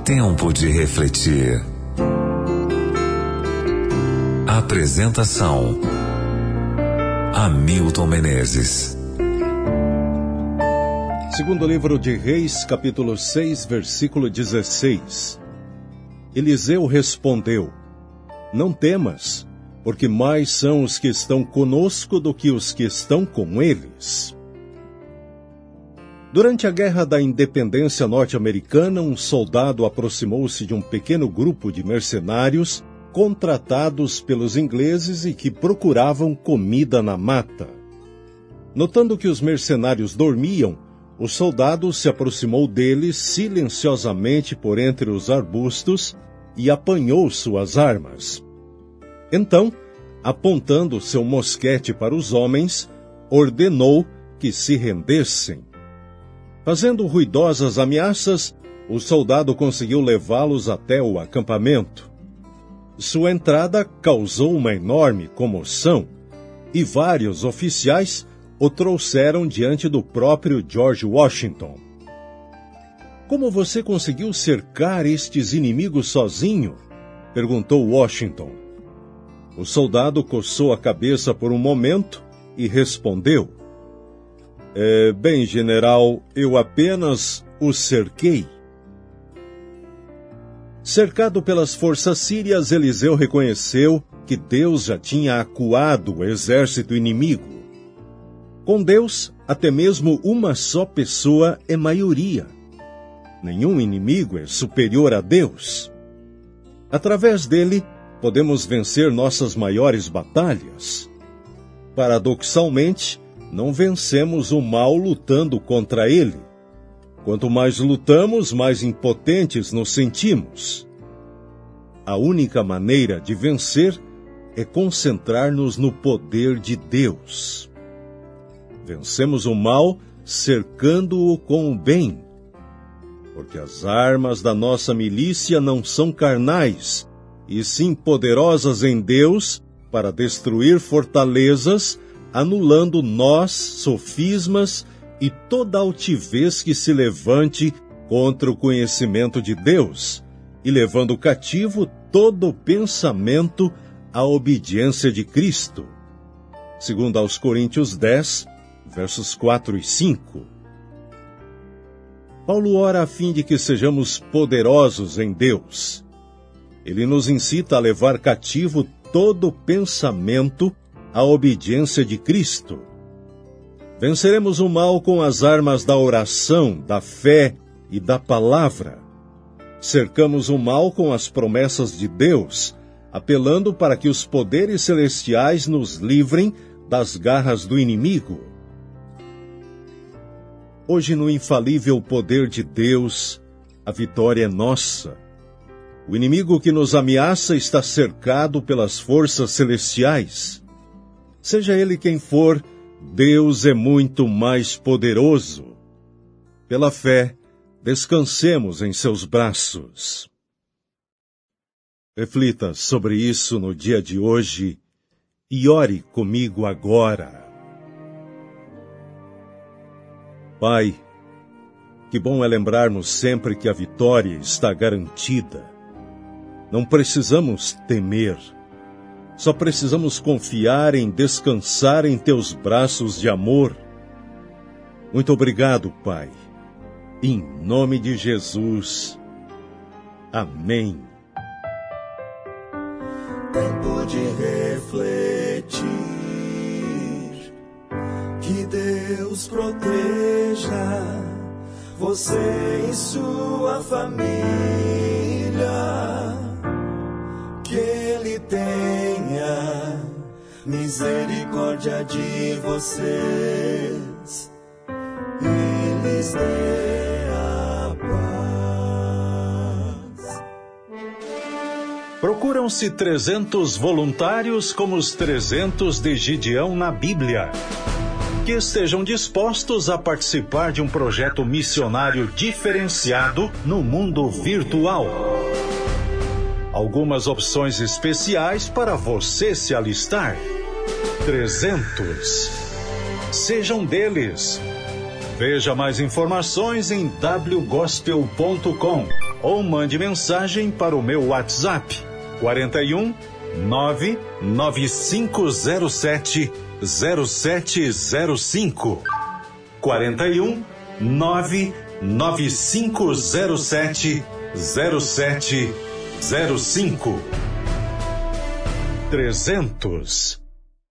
Tempo de refletir. Apresentação: Hamilton Menezes. Segundo livro de Reis, capítulo 6, versículo 16. Eliseu respondeu: Não temas, porque mais são os que estão conosco do que os que estão com eles. Durante a Guerra da Independência norte-americana, um soldado aproximou-se de um pequeno grupo de mercenários contratados pelos ingleses e que procuravam comida na mata. Notando que os mercenários dormiam, o soldado se aproximou deles silenciosamente por entre os arbustos e apanhou suas armas. Então, apontando seu mosquete para os homens, ordenou que se rendessem. Fazendo ruidosas ameaças, o soldado conseguiu levá-los até o acampamento. Sua entrada causou uma enorme comoção, e vários oficiais o trouxeram diante do próprio George Washington. Como você conseguiu cercar estes inimigos sozinho? Perguntou Washington. O soldado coçou a cabeça por um momento e respondeu: Bem, general, eu apenas os cerquei. Cercado pelas forças sírias, Eliseu reconheceu que Deus já tinha acuado o exército inimigo. Com Deus, até mesmo uma só pessoa é maioria. Nenhum inimigo é superior a Deus. Através dele, podemos vencer nossas maiores batalhas. Paradoxalmente, não vencemos o mal lutando contra ele. Quanto mais lutamos, mais impotentes nos sentimos. A única maneira de vencer é concentrar-nos no poder de Deus. Vencemos o mal cercando-o com o bem, porque as armas da nossa milícia não são carnais, e sim poderosas em Deus para destruir fortalezas, anulando nós, sofismas e toda altivez que se levante contra o conhecimento de Deus, e levando cativo todo pensamento à obediência de Cristo. Segundo aos Coríntios 10, versos 4 e 5. Paulo ora a fim de que sejamos poderosos em Deus. Ele nos incita a levar cativo todo pensamento à obediência de Cristo. Venceremos o mal com as armas da oração, da fé e da palavra. Cercamos o mal com as promessas de Deus, apelando para que os poderes celestiais nos livrem das garras do inimigo. Hoje, no infalível poder de Deus, a vitória é nossa. O inimigo que nos ameaça está cercado pelas forças celestiais. Seja ele quem for, Deus é muito mais poderoso. Pela fé, descansemos em seus braços. Reflita sobre isso no dia de hoje e ore comigo agora. Pai, que bom é lembrarmos sempre que a vitória está garantida. Não precisamos temer. Só precisamos confiar em descansar em Teus braços de amor. Muito obrigado, Pai. Em nome de Jesus. Amém. Tempo de refletir. Que Deus proteja você e sua família. Que Ele tenha misericórdia de vocês e lhes dê a paz. Procuram-se 300 voluntários como os 300 de Gideão na Bíblia, que estejam dispostos a participar de um projeto missionário diferenciado no mundo virtual. Algumas opções especiais para você se alistar. 300. Sejam deles. Veja mais informações em wgospel.com. ou mande mensagem para o meu WhatsApp 41 99507 0705 41 99507 0705 300